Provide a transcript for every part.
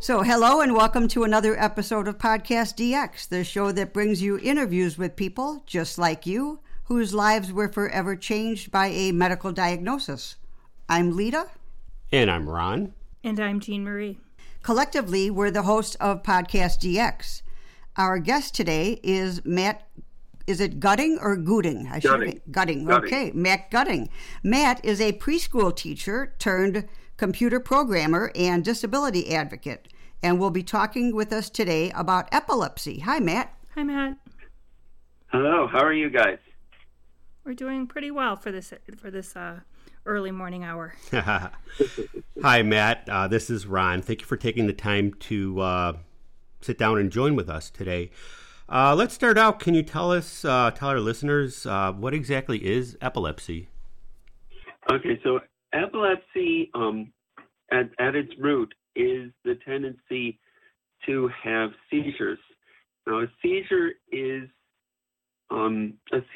So, hello and welcome to another episode of Podcast DX, the show that brings you interviews with people just like you, whose lives were forever changed by a medical diagnosis. I'm Lita. And I'm Ron. And I'm Jean Marie. Collectively, we're the hosts of Podcast DX. Our guest today is Matt. Is it Gutting or Gooding? Gutting. Okay, Matt Gutting. Matt is a preschool teacher turned computer programmer and disability advocate, and will be talking with us today about epilepsy. Hi, Matt. Hi, Matt. Hello. How are you guys? We're doing pretty well for this early morning hour. Hi, Matt. This is Ron. Thank you for taking the time to sit down and join with us today. Let's start out. Can you tell our listeners, what exactly is epilepsy? Okay, so epilepsy, at its root, is the tendency to have seizures. Now, a seizure is an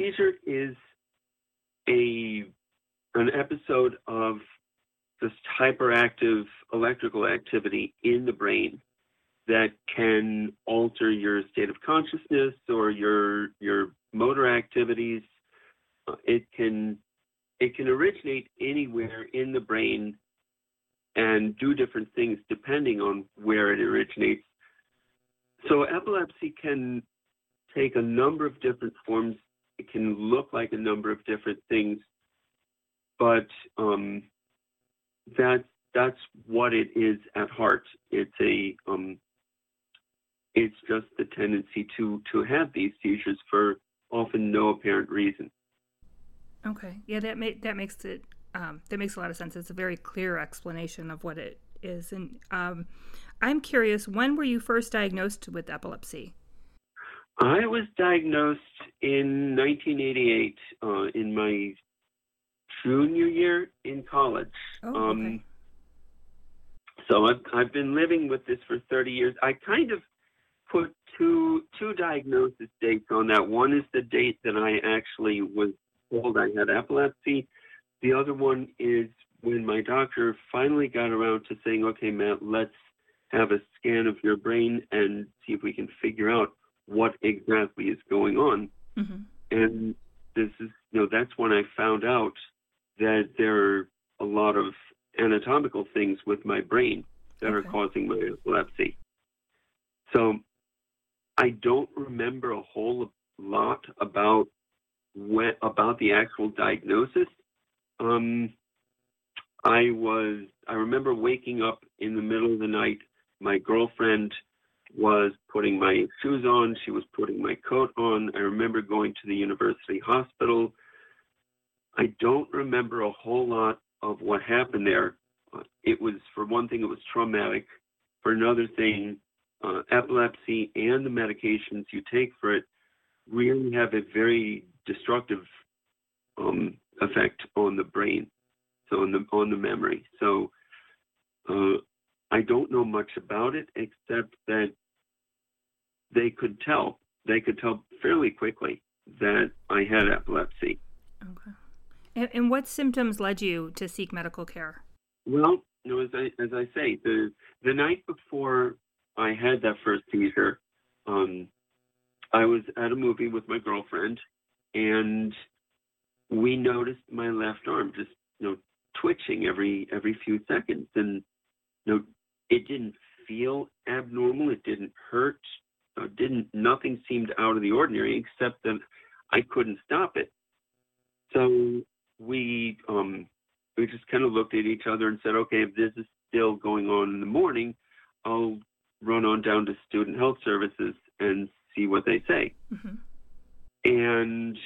episode of this hyperactive electrical activity in the brain that can alter your state of consciousness or your motor activities. It can originate anywhere in the brain and do different things depending on where it originates. So epilepsy can take a number of different forms. It can look like a number of different things, but that's what it is at heart. It's just the tendency to have these seizures for often no apparent reason. Okay, yeah, that makes it that makes a lot of sense. It's a very clear explanation of what it is. And I'm curious, when were you first diagnosed with epilepsy? I was diagnosed in 1988 in my junior year in college. Oh, okay. So I've been living with this for 30 years. I kind of put two diagnosis dates on that. One is the date that I actually was told I had epilepsy. The other one is when my doctor finally got around to saying, okay, Matt, let's have a scan of your brain and see if we can figure out what exactly is going on. Mm-hmm. And this is, that's when I found out that there are a lot of anatomical things with my brain that are causing my epilepsy. So I don't remember a whole lot about the actual diagnosis. I remember waking up in the middle of the night. My girlfriend was putting my shoes on. She was putting my coat on. I remember going to the university hospital. I don't remember a whole lot of what happened there. It was, for one thing, it was traumatic. For another thing, epilepsy and the medications you take for it really have a very destructive effect on the brain, so on the memory. So I don't know much about it except that they could tell fairly quickly that I had epilepsy. Okay. And what symptoms led you to seek medical care? Well, as I say, the night before I had that first seizure, I was at a movie with my girlfriend, and we noticed my left arm just, twitching every few seconds, and it didn't feel abnormal. It didn't hurt. Nothing seemed out of the ordinary, except that I couldn't stop it. So we just kind of looked at each other and said, okay, if this is still going on in the morning, I'll run on down to Student Health Services and see what they say. Mm-hmm. And,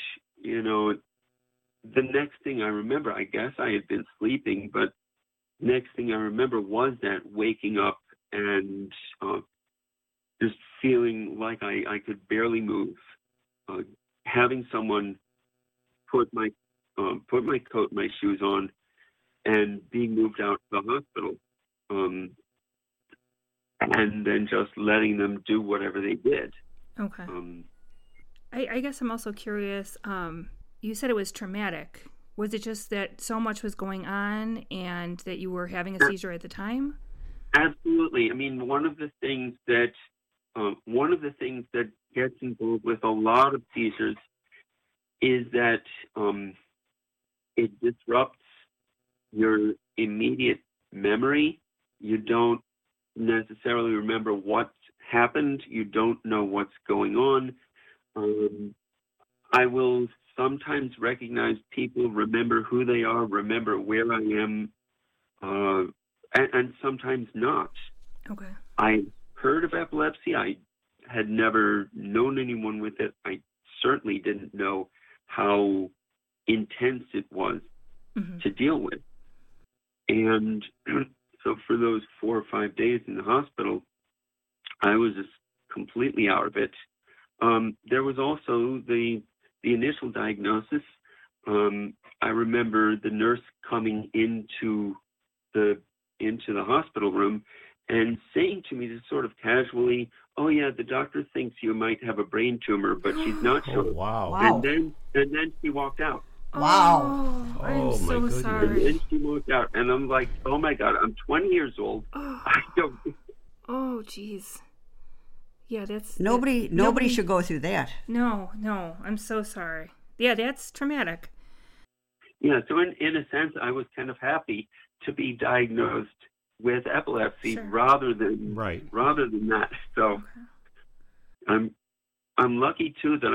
the next thing I remember, I guess I had been sleeping, but next thing I remember was that waking up and just feeling like I could barely move. Having someone put my coat, my shoes on, and being moved out to the hospital, and then just letting them do whatever they did. Okay. I guess I'm also curious. You said it was traumatic. Was it just that so much was going on and that you were having a seizure at the time? Absolutely. I mean, one of the things that gets involved with a lot of seizures is that it disrupts your immediate memory. You don't necessarily remember what's happened. You don't know what's going on. I will sometimes recognize people, remember who they are, remember where I am, and sometimes not. Okay. I heard of epilepsy. I had never known anyone with it. I certainly didn't know how intense it was to deal with. And so for those 4 or 5 days in the hospital, I was just completely out of it. There was also the initial diagnosis. I remember the nurse coming into the hospital room and saying to me just sort of casually, "Oh yeah, the doctor thinks you might have a brain tumor, but she's not sure." Oh, wow. And then she walked out. Wow. Oh, I'm so goodness. sorry. And then she walked out, and I'm like, "Oh my God, I'm 20 years old. I don't." Oh, geez. Yeah, that's nobody should go through that. No, I'm so sorry. Yeah, that's traumatic. Yeah, so in a sense, I was kind of happy to be diagnosed with epilepsy rather than that. So I'm lucky too that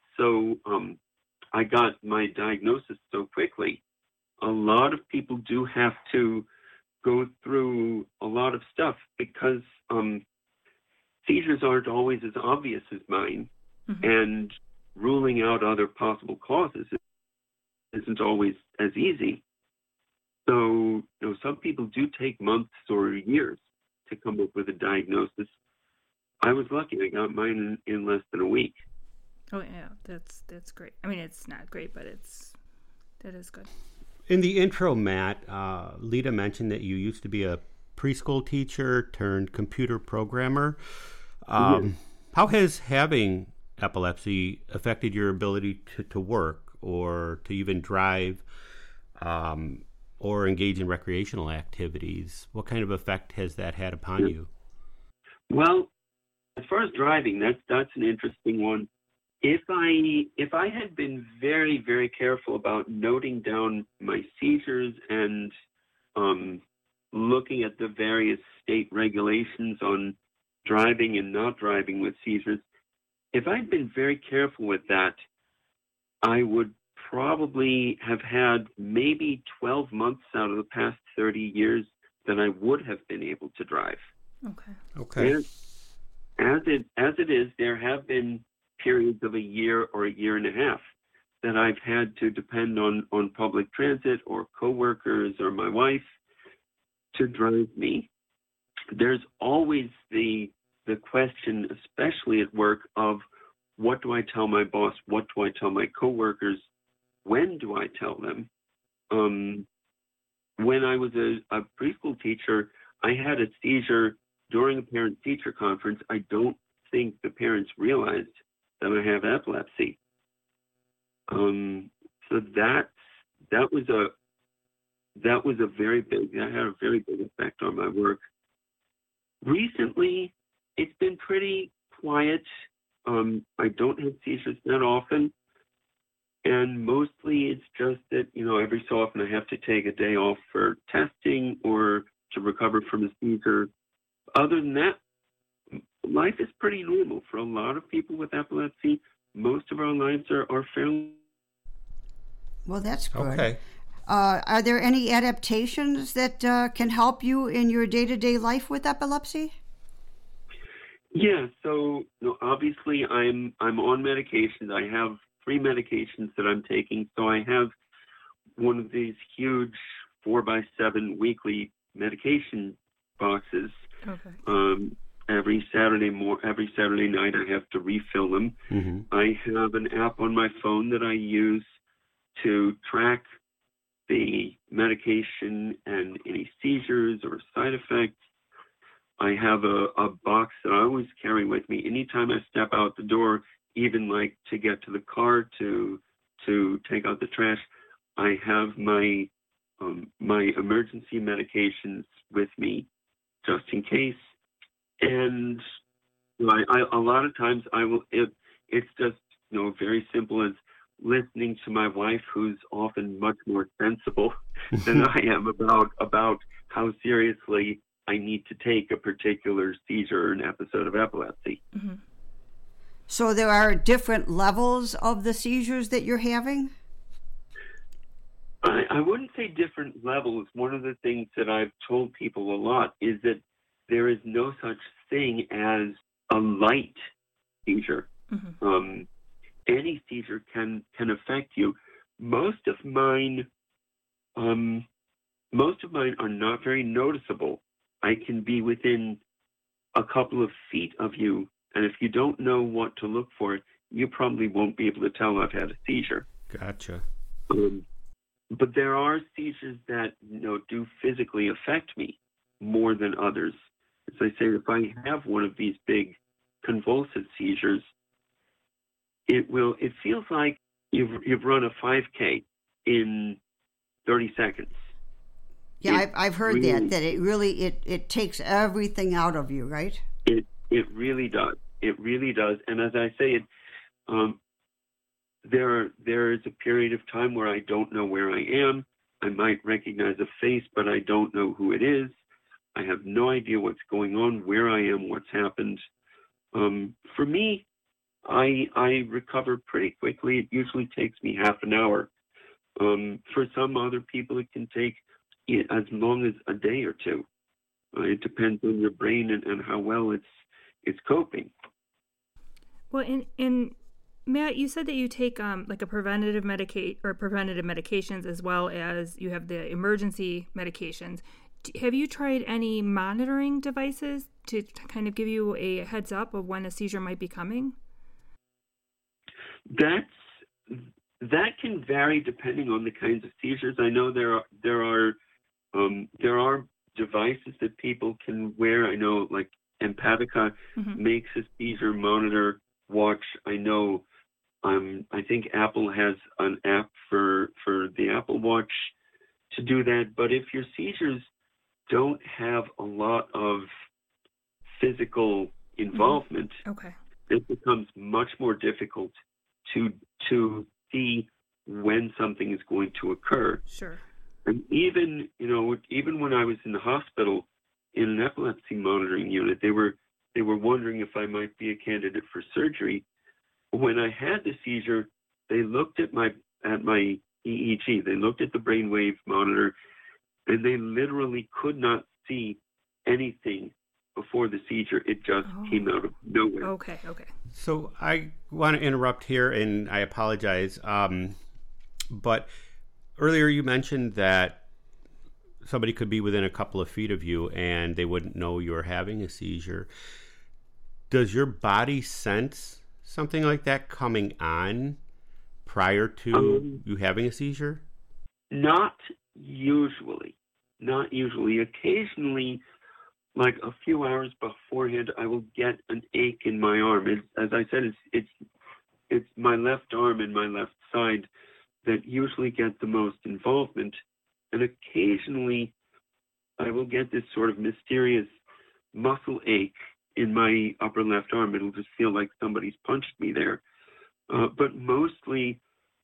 I got my diagnosis so quickly. A lot of people do have to go through a lot of stuff because seizures aren't always as obvious as mine, and ruling out other possible causes isn't always as easy. So, some people do take months or years to come up with a diagnosis. I was lucky; I got mine in less than a week. Oh yeah, that's great. I mean, it's not great, but that is good. In the intro, Matt, Lita mentioned that you used to be a preschool teacher turned computer programmer. How has having epilepsy affected your ability to work or to even drive or engage in recreational activities? What kind of effect has that had upon you? Well, as far as driving, that's an interesting one. If I had been very, very careful about noting down my seizures and looking at the various state regulations on driving and not driving with seizures, if I'd been very careful with that, I would probably have had maybe 12 months out of the past 30 years that I would have been able to drive. Okay. And as it is, there have been periods of a year or a year and a half that I've had to depend on public transit or coworkers or my wife to drive me. There's always the question, especially at work, of what do I tell my boss? What do I tell my coworkers? When do I tell them? When I was a preschool teacher, I had a seizure during a parent-teacher conference. I don't think the parents realized that I have epilepsy. So that was a very big. That had a very big effect on my work. Recently, it's been pretty quiet. I don't have seizures that often, and mostly it's just that every so often I have to take a day off for testing or to recover from a seizure. Other than that, life is pretty normal for a lot of people with epilepsy. Most of our lives are fairly. Well, that's good. Okay. Are there any adaptations that can help you in your day-to-day life with epilepsy? Yeah. So obviously, I'm on medications. I have 3 medications that I'm taking. So I have one of these huge 4x7 weekly medication boxes. Okay. Every Saturday night, I have to refill them. I have an app on my phone that I use to track the medication and any seizures or side effects. I have a box that I always carry with me anytime I step out the door, even like to get to the car to take out the trash. I have my emergency medications with me. just in case. And a lot of times I will. It's just very simple as listening to my wife, who's often much more sensible than I am about how seriously I need to take a particular seizure or an episode of epilepsy. Mm-hmm. So there are different levels of the seizures that you're having? I wouldn't say different levels. One of the things that I've told people a lot is that there is no such thing as a light seizure. Mm-hmm. Any seizure can affect you. Most of mine are not very noticeable. I can be within a couple of feet of you, and if you don't know what to look for, you probably won't be able to tell I've had a seizure. Gotcha. But there are seizures that do physically affect me more than others. As I say, if I have one of these big convulsive seizures, it feels like you've run a 5K in 30 seconds. Yeah, I've heard really, that it really it takes everything out of you, right? It really does. It really does. And as I say, there is a period of time where I don't know where I am. I might recognize a face, but I don't know who it is. I have no idea what's going on, where I am, what's happened. For me, I recover pretty quickly. It usually takes me half an hour. For some other people, it can take as long as a day or two. It depends on your brain and how well it's coping. Well, in Matt, you said that you take like a preventative medications as well as you have the emergency medications. Have you tried any monitoring devices to kind of give you a heads up of when a seizure might be coming? That can vary depending on the kinds of seizures. I know there are devices that people can wear. I know like Empatica mm-hmm. makes a seizure monitor watch. I know I think Apple has an app for the Apple Watch to do that. But if your seizures don't have a lot of physical involvement, okay, it becomes much more difficult to see when something is going to occur. Sure. And even when I was in the hospital in an epilepsy monitoring unit, they were wondering if I might be a candidate for surgery. When I had the seizure, they looked at my EEG. They looked at the brainwave monitor, and they literally could not see anything before the seizure. It just came out of nowhere. Okay. So I want to interrupt here, and I apologize. But earlier you mentioned that somebody could be within a couple of feet of you, and they wouldn't know you're having a seizure. Does your body sense something like that coming on prior to you having a seizure? Not usually. Occasionally, like a few hours beforehand, I will get an ache in my arm. As I said, it's my left arm and my left side that usually get the most involvement. And occasionally, I will get this sort of mysterious muscle ache in my upper left arm. It'll just feel like somebody's punched me there. But mostly,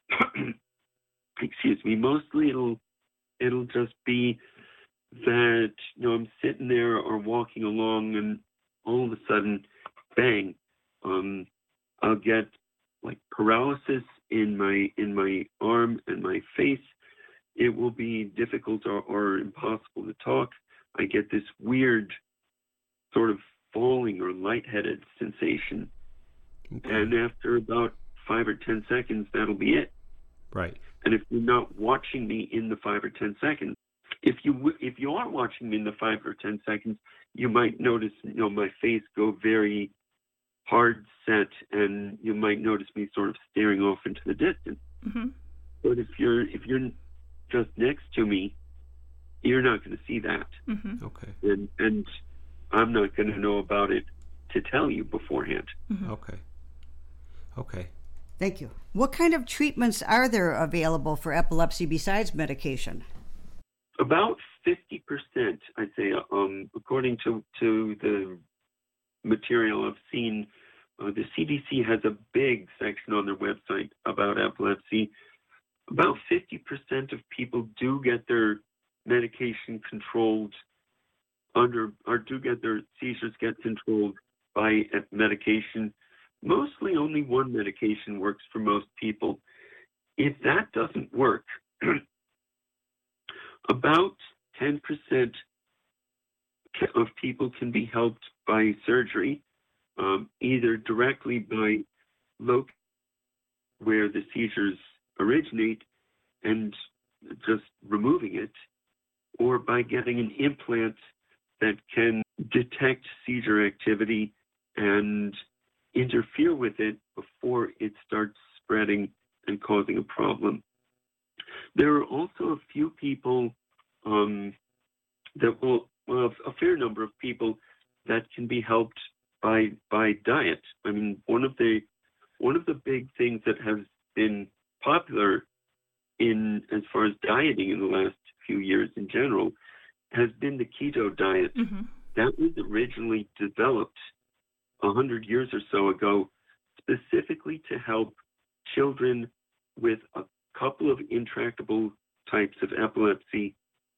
mostly it'll just be that, I'm sitting there or walking along and all of a sudden, bang, I'll get like paralysis in my arm and my face. It will be difficult or impossible to talk. I get this weird sort of falling or lightheaded sensation. Okay. And after about 5 or 10 seconds, that'll be it. Right. And if you're not watching me in the 5 or 10 seconds, if you are watching me in the 5 or 10 seconds, you might notice, my face go very hard set, and you might notice me sort of staring off into the distance. Mm-hmm. But if you're just next to me, you're not going to see that. Mm-hmm. Okay. And I'm not going to know about it to tell you beforehand. Mm-hmm. Okay. Thank you. What kind of treatments are there available for epilepsy besides medication? About 50%, I'd say, according to the material I've seen. The CDC has a big section on their website about epilepsy. About 50% of people do get their medication controlled do get their seizures get controlled by medication. Mostly only one medication works for most people. If that doesn't work, about 10% of people can be helped by surgery, either directly by where the seizures originate and just removing it, or by getting an implant that can detect seizure activity and interfere with it before it starts spreading and causing a problem. There are also a few people a fair number of people that can be helped by diet. I mean, one of the big things that has been popular in as far as dieting in the last few years in general has been the keto diet. Mm-hmm. That was originally developed 100 years or so ago specifically to help children with a couple of intractable types of epilepsy.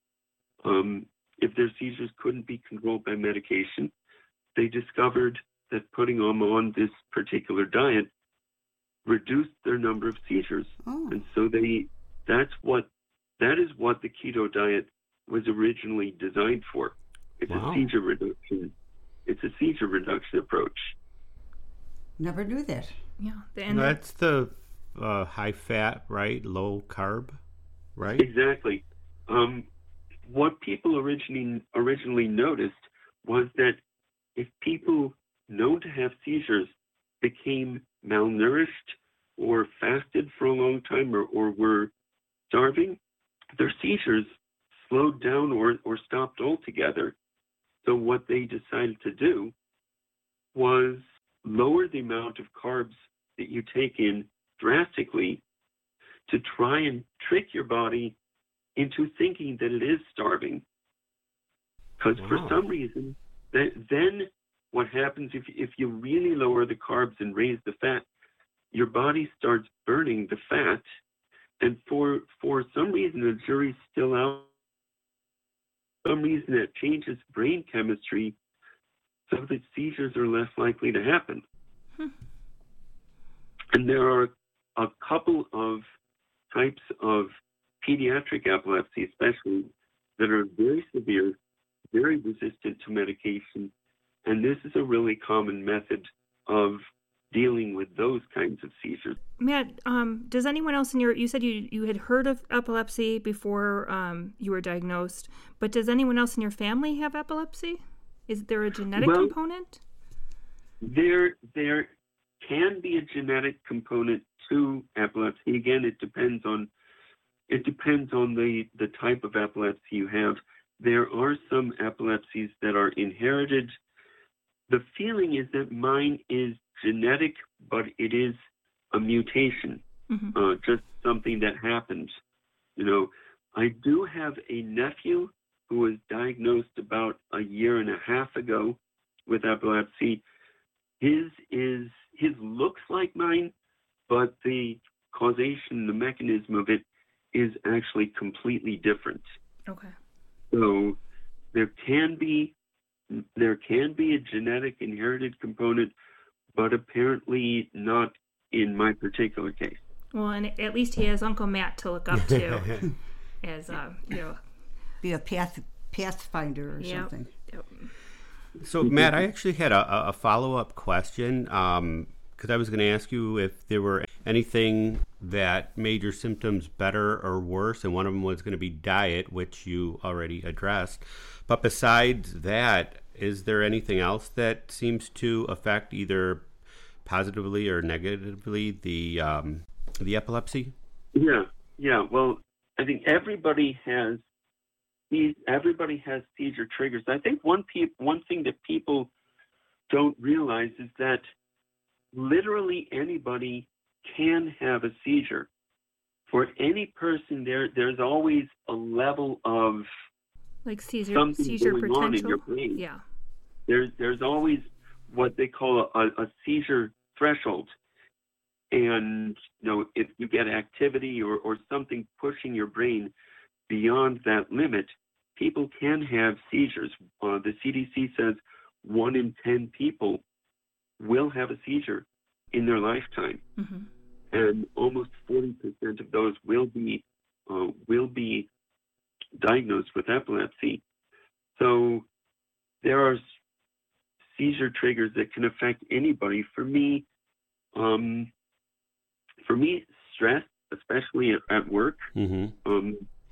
If their seizures couldn't be controlled by medication, they discovered that putting them on this particular diet reduced their number of seizures. Oh. And so that is what the keto diet was originally designed for. It's a seizure reduction. It's a seizure reduction approach. Never knew that. Yeah, that's the high fat, right? Low carb, right? Exactly. What people originally noticed was that if people known to have seizures became malnourished or fasted for a long time or were starving, their seizures slowed down or stopped altogether. So what they decided to do was lower the amount of carbs that you take in drastically to try and trick your body into thinking that it is starving. Because for some reason, then what happens if you really lower the carbs and raise the fat, your body starts burning the fat. And for some reason, the jury's still out. For some reason, it changes brain chemistry so that seizures are less likely to happen. And there are a couple of types of pediatric epilepsy, especially, that are very severe, very resistant to medication. And this is a really common method of dealing with those kinds of seizures. Matt, does anyone else you said you had heard of epilepsy before you were diagnosed, but does anyone else in your family have epilepsy? Is there a genetic component? There can be a genetic component to epilepsy. Again, it depends on the type of epilepsy you have. There are some epilepsies that are inherited. The feeling is that mine is genetic, but it is a mutation, just something that happens. I do have a nephew who was diagnosed about a year and a half ago with epilepsy. His looks like mine, but the causation, the mechanism of it is actually completely different. Okay. So there can be a genetic inherited component, but apparently not in my particular case. Well, and at least he has Uncle Matt to look up to as be a pathfinder or something. Yep. So, Matt, I actually had a follow-up question because I was going to ask you if there were anything that made your symptoms better or worse, and one of them was going to be diet, which you already addressed. But besides that, is there anything else that seems to affect either positively or negatively the epilepsy? Yeah. Well, I think everybody has seizure triggers. I think one thing that people don't realize is that literally anybody can have a seizure. For any person, there's always a level of Like seizure going potential? on in your brain. Yeah. There's always what they call a seizure threshold. And, if you get activity or something pushing your brain beyond that limit, people can have seizures. The CDC says 1 in 10 people will have a seizure in their lifetime. Mm-hmm. And almost 40% of those will be diagnosed with epilepsy. So there are seizure triggers that can affect anybody. For me, stress, especially at work, mm-hmm.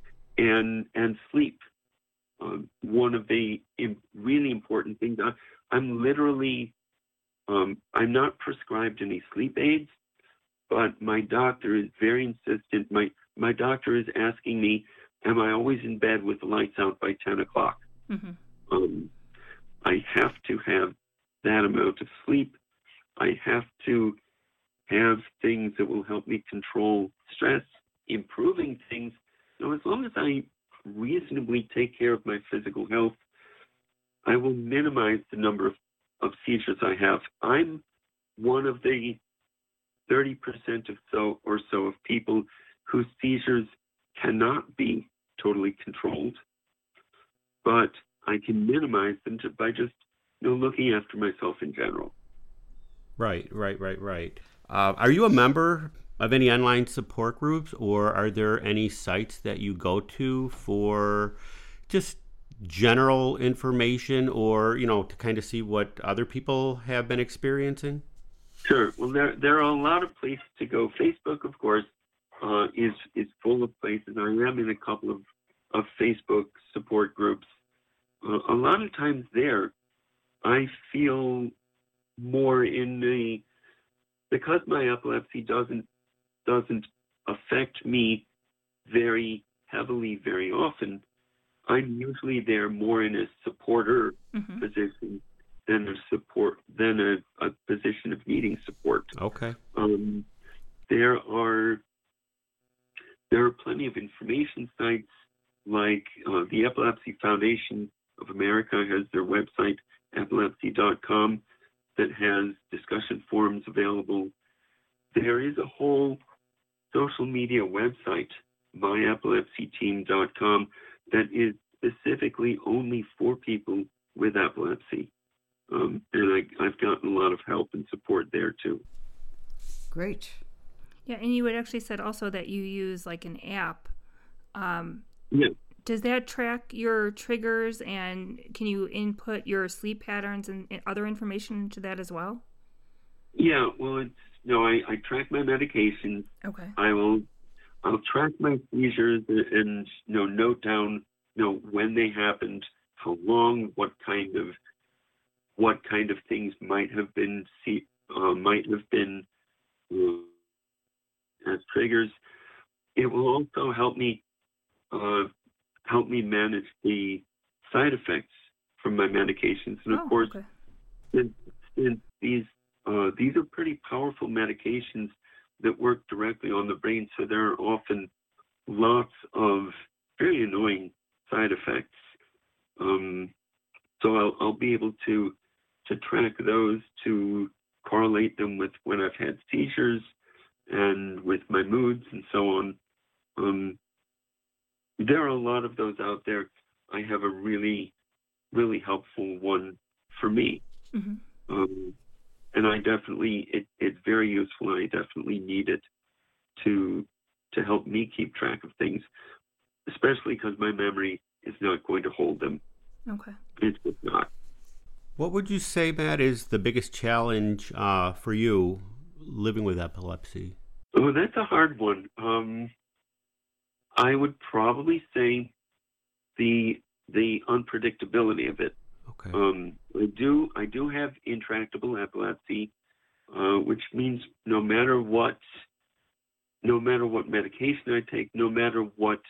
And sleep. One of the really important things. I'm literally, I'm not prescribed any sleep aids, but my doctor is very insistent. My doctor is asking me, am I always in bed with the lights out by 10 o'clock? Mm-hmm. I have to have that amount of sleep. I have to have things that will help me control stress, improving things. As long as I reasonably take care of my physical health, I will minimize the number of seizures I have. I'm one of the 30% or so of people whose seizures cannot be totally controlled, but I can minimize them by just looking after myself in general. Right. Are you a member of any online support groups, or are there any sites that you go to for just general information, or to kind of see what other people have been experiencing? Sure. Well, there are a lot of places to go. Facebook, of course, is full of places. I am in a couple of Facebook support groups. A lot of times there, I feel more because my epilepsy doesn't affect me very heavily very often. I'm usually there more in a supporter mm-hmm. position than a position of needing support. Okay. There are plenty of information sites, like the Epilepsy Foundation of America has their website, epilepsy.com, that has discussion forums available. There is a whole social media website, myepilepsyteam.com, that is specifically only for people with epilepsy. And I've gotten a lot of help and support there too. Great. Yeah, and you had actually said also that you use like an app. Yeah. Does that track your triggers, and can you input your sleep patterns and other information into that as well? Yeah, well, I track my medications. Okay. I'll track my seizures and note down when they happened, how long, what kind of things might have been as triggers. It will also help me manage the side effects from my medications. And of course, okay. since these are pretty powerful medications that work directly on the brain, so there are often lots of very annoying side effects. So I'll be able to track those, to correlate them with when I've had seizures and with my moods and so on. There are a lot of those out there. I have a really, really helpful one for me. Mm-hmm. And I definitely, it's very useful. I definitely need it to help me keep track of things, especially because my memory is not going to hold them. Okay. It's just not. What would you say, Matt, is the biggest challenge for you living with epilepsy? Oh, that's a hard one. I would probably say the unpredictability of it. Okay. I do have intractable epilepsy, which means no matter what medication I take, no matter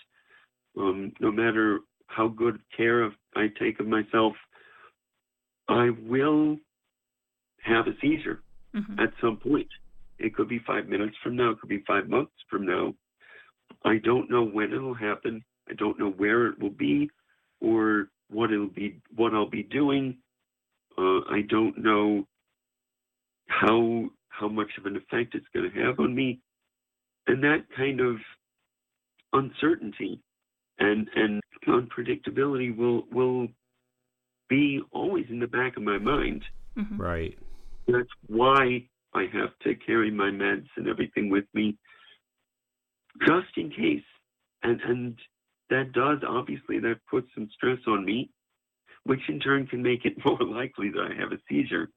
how good care I take of myself, I will have a seizure mm-hmm. at some point. It could be 5 minutes from now. It could be 5 months from now. I don't know when it'll happen. I don't know where it will be. or what I'll be doing. I don't know how much of an effect it's going to have on me, and that kind of uncertainty and unpredictability will be always in the back of my mind. Mm-hmm. Right. That's why I have to carry my meds and everything with me, just in case. And that does, obviously, that puts some stress on me, which in turn can make it more likely that I have a seizure.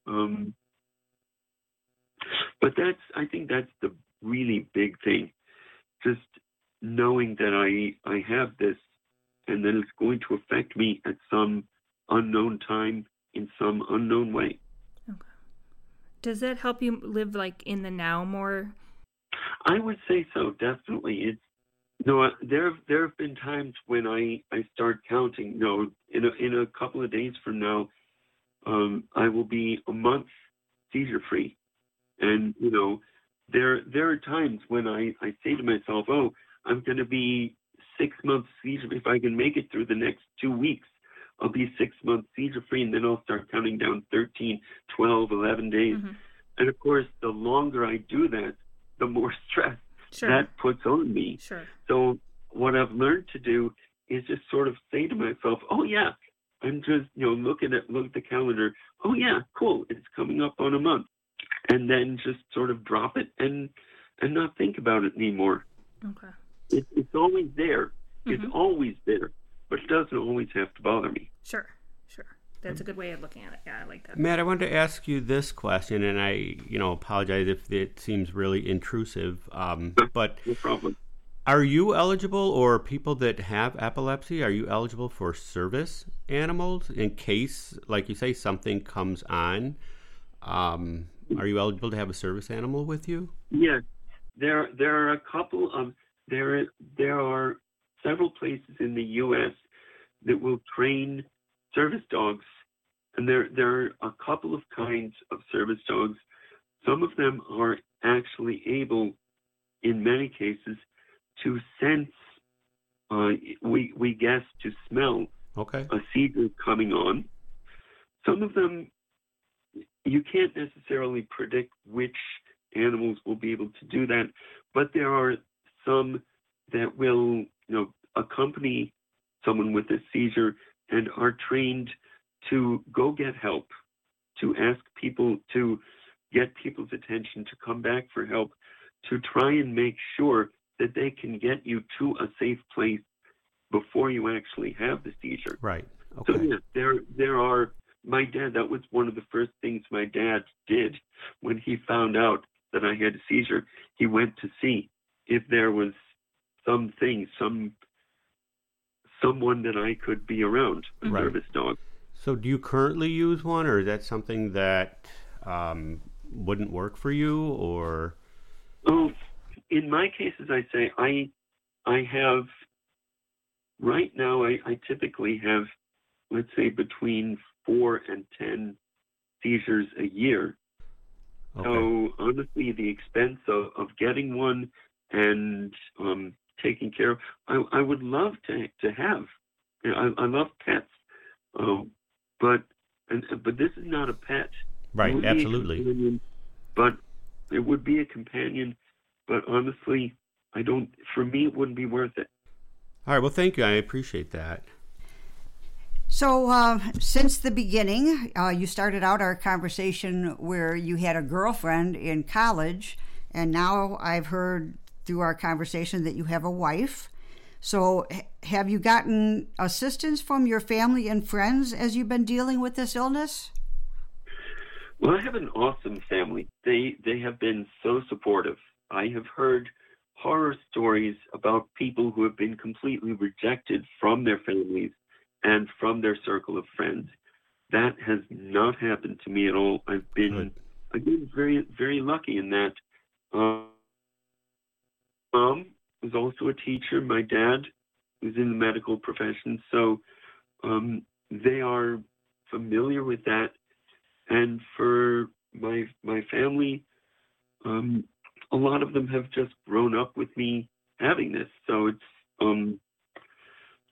But I think that's the really big thing. Just knowing that I have this and that it's going to affect me at some unknown time in some unknown way. Okay. Does that help you live like in the now more? I would say so, definitely. There have been times when I start counting. In a couple of days from now, I will be a month seizure free, and there are times when I say to myself, "Oh, I'm going to be 6 months seizure. If I can make it through the next 2 weeks, I'll be 6 months seizure free, and then I'll start counting down 13, 12, 11 days." Mm-hmm. And of course, the longer I do that, the more stress that puts on me. Sure. So what I've learned to do is just sort of say to myself, "Oh yeah, I'm just look at the calendar. Oh yeah, cool, it's coming up on a month," and then just sort of drop it and not think about it anymore. Okay. It's always there. Mm-hmm. It's always there, but it doesn't always have to bother me. Sure. That's a good way of looking at it. Yeah, I like that. Matt, I wanted to ask you this question, and I, apologize if it seems really intrusive, but no problem. Are you eligible, or people that have epilepsy, are you eligible for service animals in case, like you say, something comes on? Are you eligible to have a service animal with you? Yes, there are a couple of there are several places in the U.S. that will train service dogs, and there are a couple of kinds of service dogs. Some of them are actually able, in many cases, to sense, we guess, to smell a seizure coming on. Some of them, you can't necessarily predict which animals will be able to do that, but there are some that will, accompany someone with a seizure and are trained to go get help, to ask people, to get people's attention, to come back for help, to try and make sure that they can get you to a safe place before you actually have the seizure. Right. Okay. So yeah, there are. My dad, that was one of the first things my dad did when he found out that I had a seizure. He went to see if there was someone that I could be around, a service dog. So do you currently use one, or is that something that wouldn't work for you, or? Oh, in my case, as I say, I have, right now, I typically have, let's say, between 4 and 10 seizures a year. Okay. So honestly, the expense of getting one and taking care of, I would love to have. I love pets, but this is not a pet. Right, absolutely. But it would be a companion. But honestly, for me, it wouldn't be worth it. All right, well, thank you. I appreciate that. So since the beginning, you started out our conversation where you had a girlfriend in college, and now I've heard through our conversation that you have a wife. So have you gotten assistance from your family and friends as you've been dealing with this illness? Well, I have an awesome family. They have been so supportive. I have heard horror stories about people who have been completely rejected from their families and from their circle of friends. That has not happened to me at all. I've been very, very lucky in that. Mom was also a teacher. My dad was in the medical profession, so they are familiar with that. And for my family, a lot of them have just grown up with me having this. So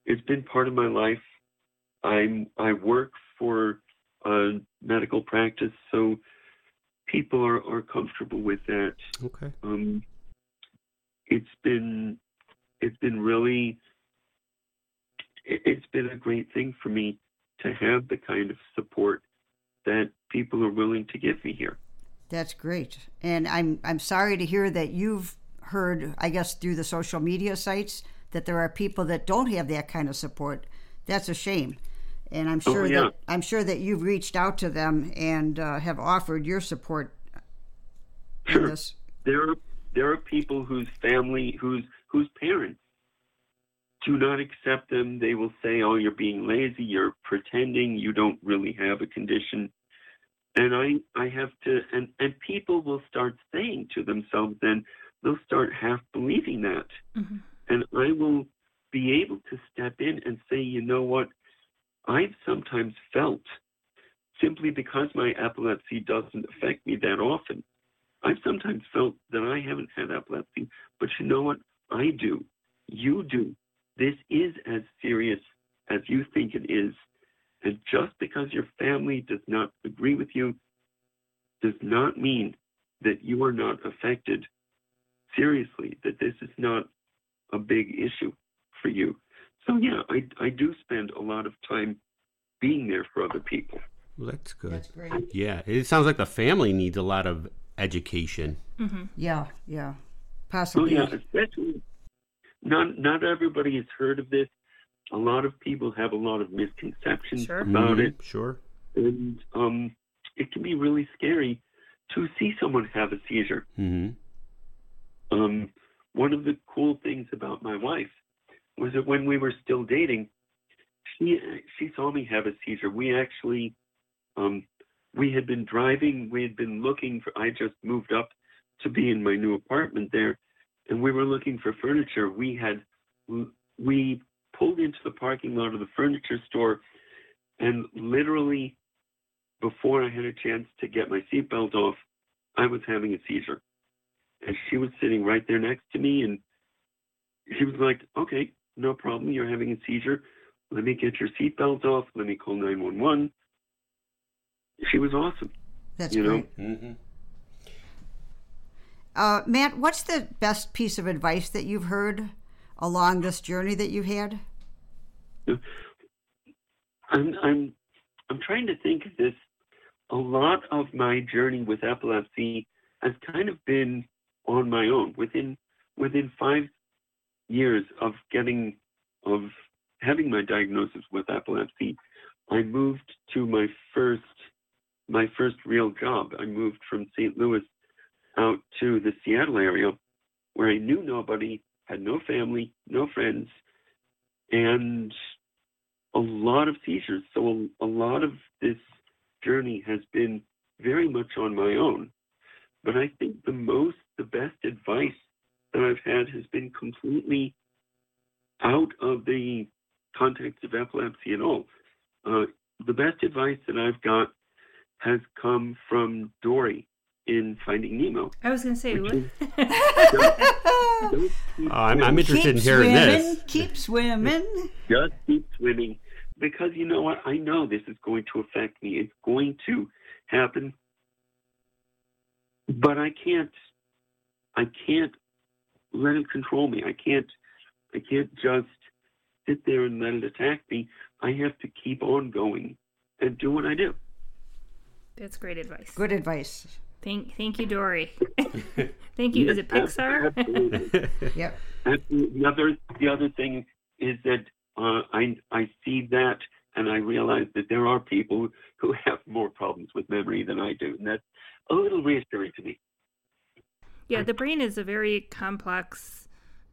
it's been part of my life. I work for a medical practice, so people are comfortable with that. Okay. It's been really, it's been a great thing for me to have the kind of support that people are willing to give me here. That's great. And I'm sorry to hear that you've heard, I guess, through the social media sites that there are people that don't have that kind of support. That's a shame. And I'm sure that you've reached out to them and have offered your support. Sure. There are people whose family, whose parents do not accept them. They will say, "Oh, you're being lazy. You're pretending. You don't really have a condition." And I have to, and people will start saying to themselves, then they'll start half believing that. Mm-hmm. And I will be able to step in and say, you know what? I've sometimes felt, simply because my epilepsy doesn't affect me that often, I've sometimes felt that I haven't had epilepsy, but you know what? I do. You do. This is as serious as you think it is. And just because your family does not agree with you does not mean that you are not affected seriously, that this is not a big issue for you. So yeah, I do spend a lot of time being there for other people. Well, that's good. That's great. Yeah, it sounds like the family needs a lot of education. Mm-hmm. Yeah, possibly. Oh yeah, especially not everybody has heard of this. A lot of people have a lot of misconceptions about it. Sure. And it can be really scary to see someone have a seizure. Mm-hmm. One of the cool things about my wife was that when we were still dating, she saw me have a seizure. We actually, we had been driving, we had been looking for, I just moved up to be in my new apartment there, and we were looking for furniture. We pulled into the parking lot of the furniture store, and literally before I had a chance to get my seatbelt off, I was having a seizure. And she was sitting right there next to me, and she was like, "Okay, no problem, you're having a seizure. Let me get your seatbelt off. Let me call 911. She was awesome. That's great. Mm-hmm. Matt, what's the best piece of advice that you've heard along this journey that you've had? I'm trying to think of this. A lot of my journey with epilepsy has kind of been on my own. Within 5 years of having my diagnosis with epilepsy, I moved to my first real job. I moved from St. Louis out to the Seattle area, where I knew nobody, had no family, no friends, and a lot of seizures. So a lot of this journey has been very much on my own. But I think the best advice that I've had has been completely out of the context of epilepsy at all. The best advice that I've got has come from Dory in Finding Nemo. I was going to say, what? I'm interested in hearing this. Keep swimming. Just keep swimming. Because you know what? I know this is going to affect me. It's going to happen. But I can't let it control me. I can't just sit there and let it attack me. I have to keep on going and do what I do. That's great advice. Good advice. Thank you, Dory. Thank you. Is it Pixar? Absolutely. Yep. The other thing is that I see that, and I realize that there are people who have more problems with memory than I do, and that's a little reassuring to me. Yeah, the brain is a very complex,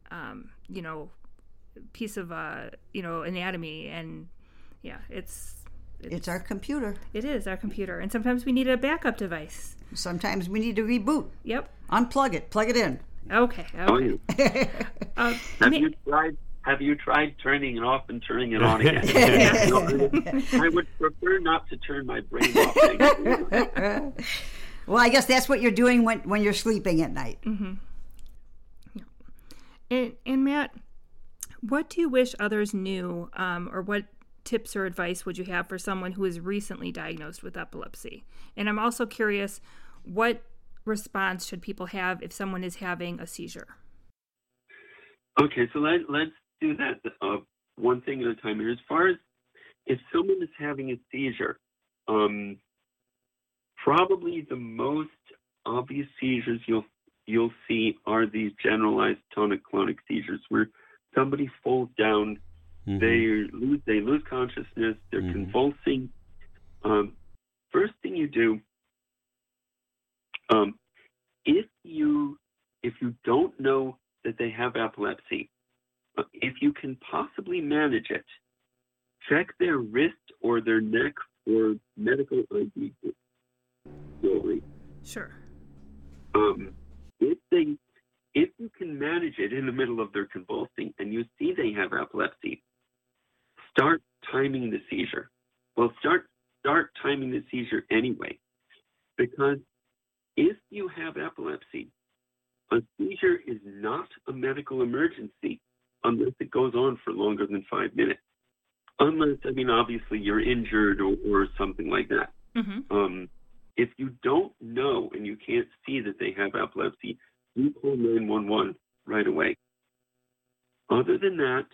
piece of anatomy, and yeah, it's our computer. It is our computer, and sometimes we need a backup device. Sometimes we need to reboot. Yep. Unplug it. Plug it in. Okay. Oh, yeah. Have you tried turning it off and turning it on again? I would prefer not to turn my brain off. Well, I guess that's what you're doing when you're sleeping at night. Mm-hmm. Yeah. And Matt, What do you wish others knew, or what tips or advice would you have for someone who is recently diagnosed with epilepsy? And I'm also curious, what response should people have if someone is having a seizure? Okay, so let's do that one thing at a time. And as far as if someone is having a seizure, probably the most obvious seizures you'll see are these generalized tonic-clonic seizures, where somebody falls down, they lose consciousness, they're convulsing. First thing you do, if you don't know that they have epilepsy, if you can possibly manage it, check their wrist or their neck for medical ID. Sure. If you can manage it in the middle of their convulsing and you see they have epilepsy, start timing the seizure. Well, start timing the seizure anyway, because if you have epilepsy, a seizure is not a medical emergency unless it goes on for longer than 5 minutes. Unless, obviously you're injured or something like that. If you don't know and you can't see that they have epilepsy, you call 911 right away. Other than that,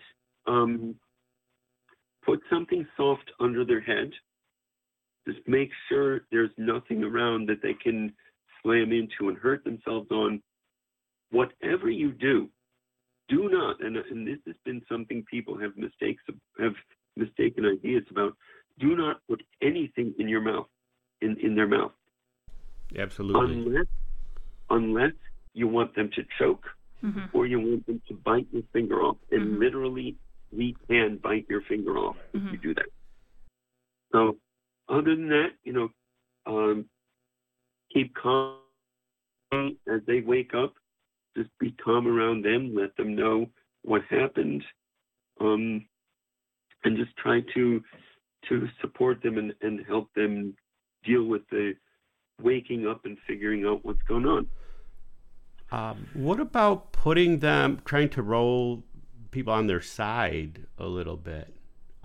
put something soft under their head. Just make sure there's nothing around that they can slam into and hurt themselves on. Whatever you do, do not, and this has been something people have mistaken ideas about, do not put anything in your mouth, in their mouth. Absolutely. Unless you want them to choke or you want them to bite your finger off, and literally we can bite your finger off if you do that. So other than that, keep calm as they wake up. Just be calm around them, let them know what happened, and just try to support them and help them deal with the waking up and figuring out what's going on. What about trying to roll people on their side a little bit?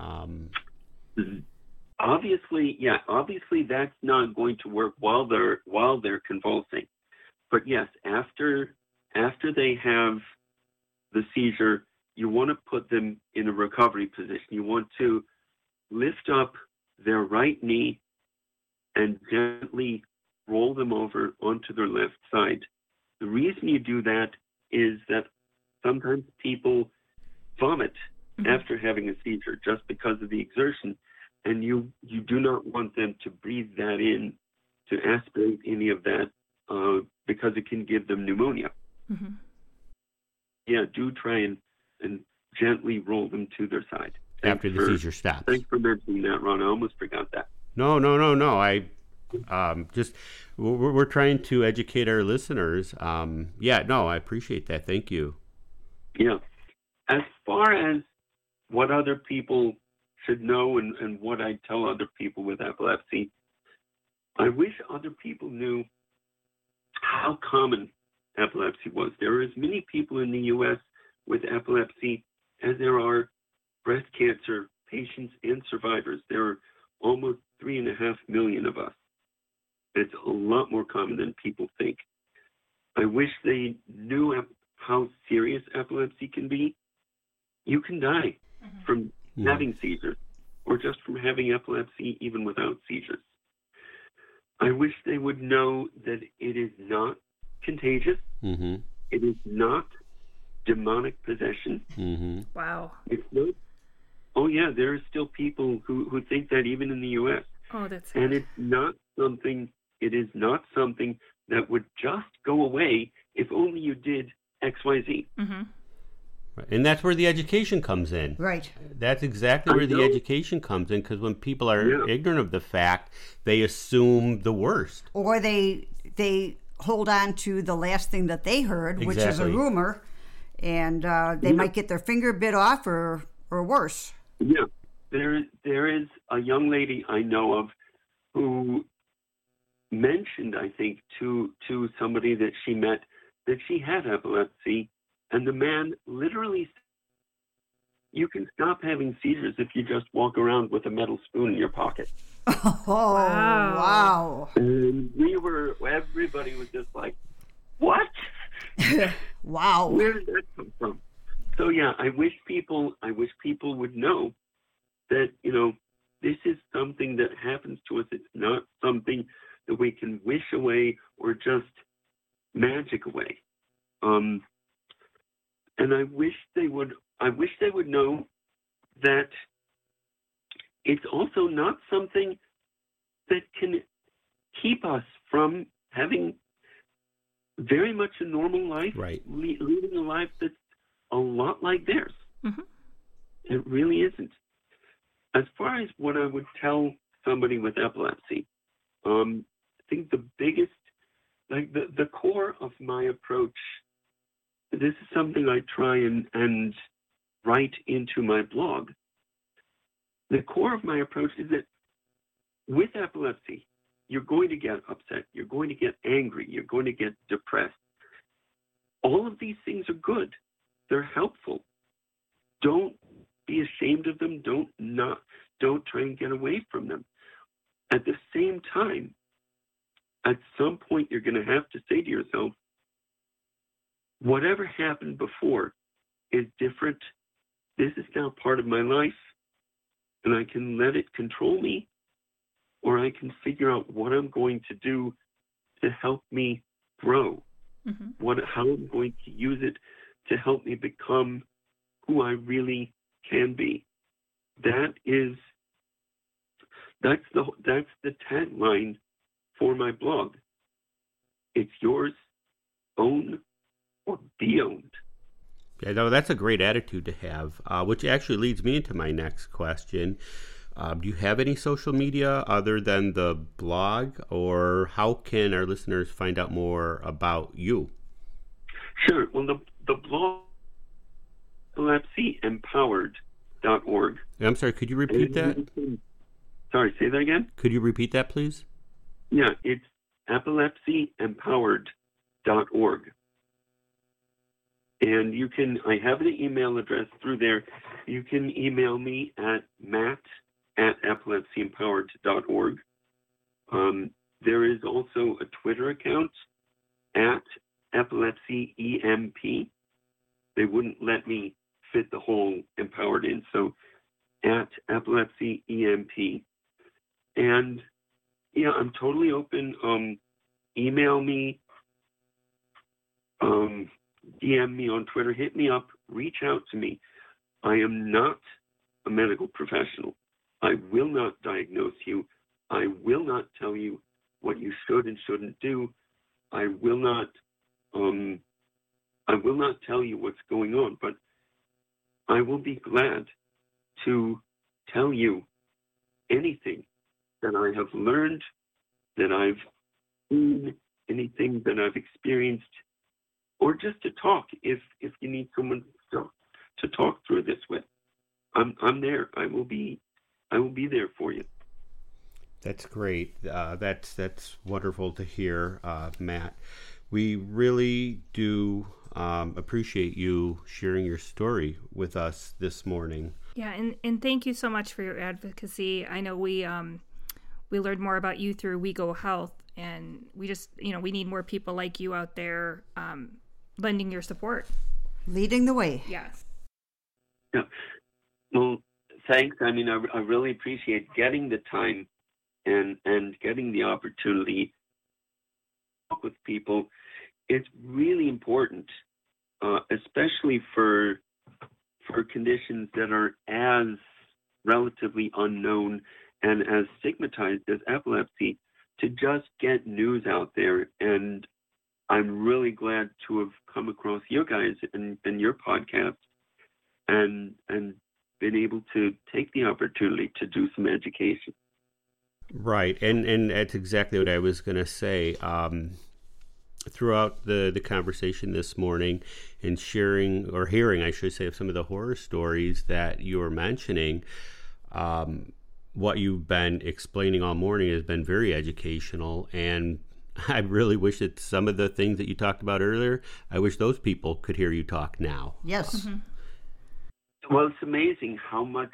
Obviously that's not going to work while they're convulsing. But yes, after they have the seizure, you want to put them in a recovery position. You want to lift up their right knee and gently roll them over onto their left side. The reason you do that is that sometimes people vomit after having a seizure just because of the exertion, and you do not want them to breathe that in, to aspirate any of that, because it can give them pneumonia. Yeah, do try and gently roll them to their side. After the seizure stops. Thanks for mentioning that, Ron. I almost forgot that. No. We're trying to educate our listeners. I appreciate that. Thank you. Yeah. As far as what other people should know and what I tell other people with epilepsy, I wish other people knew how common epilepsy was. There are as many people in the U.S. with epilepsy as there are breast cancer patients and survivors. There are almost 3.5 million of us. It's a lot more common than people think. I wish they knew how serious epilepsy can be. You can die from having seizures, or just from having epilepsy even without seizures. I wish they would know that it is not contagious. It is not demonic possession. Wow. It's not. Oh yeah, there are still people who think that even in the U.S. Oh, that's sad. And it is not something that would just go away if only you did X, Y, Z. And that's where the education comes in. Right. That's exactly where the education comes in, because when people are ignorant of the fact, they assume the worst. Or they hold on to the last thing that they heard, which is a rumor, and they might get their finger bit off or worse. Yeah. There is a young lady I know of who mentioned, I think, to somebody that she met that she had epilepsy, and the man literally you can stop having seizures if you just walk around with a metal spoon in your pocket. Oh, wow. And everybody was just like, what? Wow. Where did that come from? So yeah, I wish people would know that, this is something that happens to us. It's not something that we can wish away or just magic away. And I wish they would know that it's also not something that can keep us from having very much a normal life, right. Leading a life that's a lot like theirs. Mm-hmm. It really isn't. As far as what I would tell somebody with epilepsy, I think the biggest, the core of my approach, this is something I try and write into my blog. The core of my approach is that with epilepsy, you're going to get upset, you're going to get angry, you're going to get depressed. All of these things are good. They're helpful. Don't be ashamed of them. Don't try and get away from them. At the same time, at some point, you're going to have to say to yourself, whatever happened before is different. This is now part of my life, and I can let it control me, or I can figure out what I'm going to do to help me grow, how I'm going to use it to help me become who I really can be. That's the tagline for my blog. It's yours, own or be owned. Yeah, no, that's a great attitude to have, which actually leads me into my next question. Do you have any social media other than the blog, or how can our listeners find out more about you? Sure. Well, the blog, epilepsyempowered.org. I'm sorry, could you repeat that? Sorry, say that again? Could you repeat that, please? Yeah, it's epilepsyempowered.org. And I have an email address through there. You can email me at matt@epilepsyempowered.org. There is also a Twitter account at epilepsyemp. They wouldn't let me fit the whole empowered in, so at epilepsyemp. And yeah, I'm totally open. Email me, DM me on Twitter, hit me up, reach out to me. I am not a medical professional. I will not diagnose you. I will not tell you what you should and shouldn't do. I will not tell you what's going on, but I will be glad to tell you anything that I have learned, that I've seen, anything that I've experienced, or just to talk if you need someone to talk through this with. I'm there. I will be there for you. That's great. That's wonderful to hear, Matt. We really do appreciate you sharing your story with us this morning. Yeah, and thank you so much for your advocacy. I know we learned more about you through We Go Health, and we just, we need more people like you out there lending your support. Leading the way. Yes. Yeah. Well, thanks. I mean, I really appreciate getting the time and getting the opportunity to talk with people. It's really important, especially for conditions that are as relatively unknown and as stigmatized as epilepsy, to just get news out there. And I'm really glad to have come across you guys and your podcast and been able to take the opportunity to do some education. Right, and that's exactly what I was going to say. Throughout the conversation this morning and sharing, or hearing, I should say, of some of the horror stories that you were mentioning, what you've been explaining all morning has been very educational, and I really wish that some of the things that you talked about earlier, I wish those people could hear you talk now. Yes. Well, it's amazing how much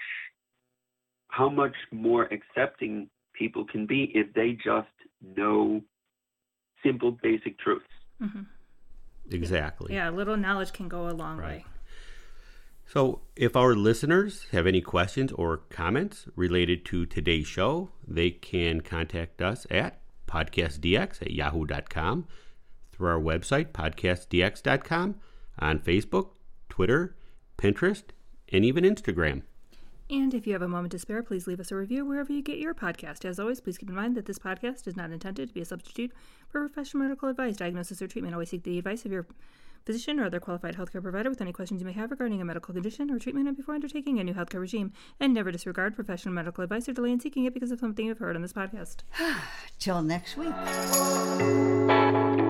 more accepting people can be if they just know simple, basic truths. Mm-hmm. Exactly. Yeah, a little knowledge can go a long way. So if our listeners have any questions or comments related to today's show, they can contact us at podcastdx@yahoo.com, through our website, podcastdx.com, on Facebook, Twitter, Pinterest, and even Instagram. And if you have a moment to spare, please leave us a review wherever you get your podcast. As always, please keep in mind that this podcast is not intended to be a substitute for professional medical advice, diagnosis, or treatment. Always seek the advice of your physician or other qualified healthcare provider with any questions you may have regarding a medical condition or treatment before undertaking a new healthcare regime. And never disregard professional medical advice or delay in seeking it because of something you've heard on this podcast. Till next week.